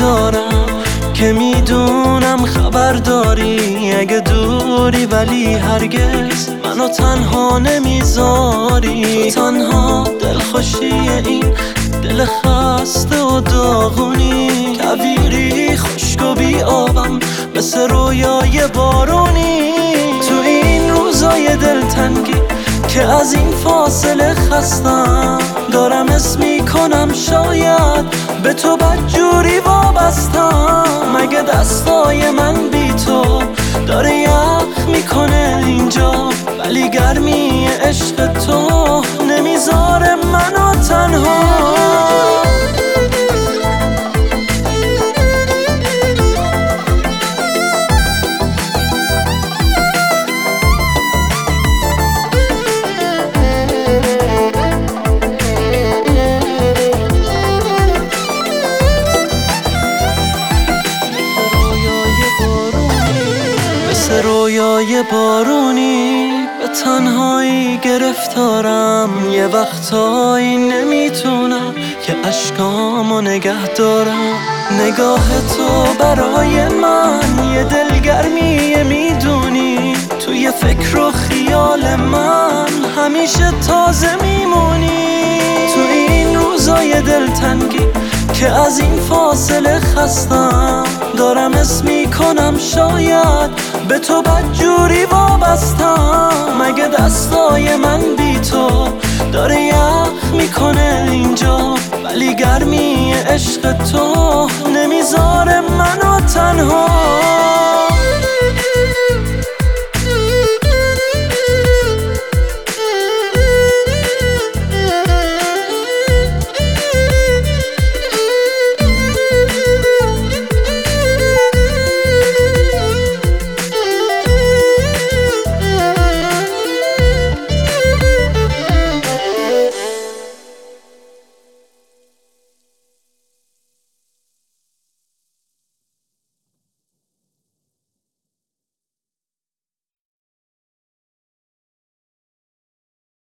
دارم که میدونم خبر داری، اگه دوری ولی هرگز منو تنها نمیذاری. تو تنها دلخوشی این دل خسته و داغونی، کویری خشک و بی آبم مثل رویای بارونی. تو این روزای دلتنگی که از این فاصله خستم، دارم حس میکنم شاید به تو بدجوری وابستم. مگه دستای من بی تو داره یخ میکنه اینجا، ولی گرمی عشق تو نمیذاره منو تنها. رویای بارونی به تنهایی گرفتارم، یه وقتایی نمیتونم که اشکامو نگه دارم. نگاه تو برای من یه دلگرمیه، میدونی توی فکر و خیال من همیشه تازه میمونی. تو این روزای دلتنگی که از این فاصله خستم، دارم حس میکنم شاید به تو بدجوری وابستم. مگه دستای من بی تو داره یخ میکنه اینجا، ولی گرمی عشق تو نمیذاره منو تنها.